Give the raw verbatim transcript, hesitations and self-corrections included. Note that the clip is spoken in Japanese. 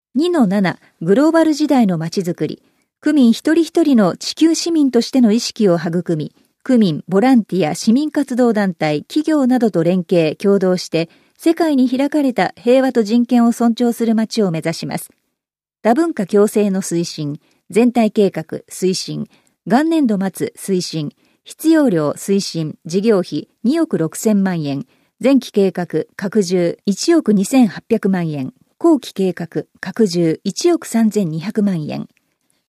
にのなな グローバル時代のまちづくり。区民一人一人の地球市民としての意識を育み、区民、ボランティア、市民活動団体、企業などと連携、協働して、世界に開かれた平和と人権を尊重する街を目指します。多文化共生の推進、全体計画推進、元年度末推進、必要量推進、事業費におくろくせんまんえん、前期計画拡充いちおくにせんはっぴゃくまんえん、後期計画拡充いちおくさんぜんにひゃくまんえん。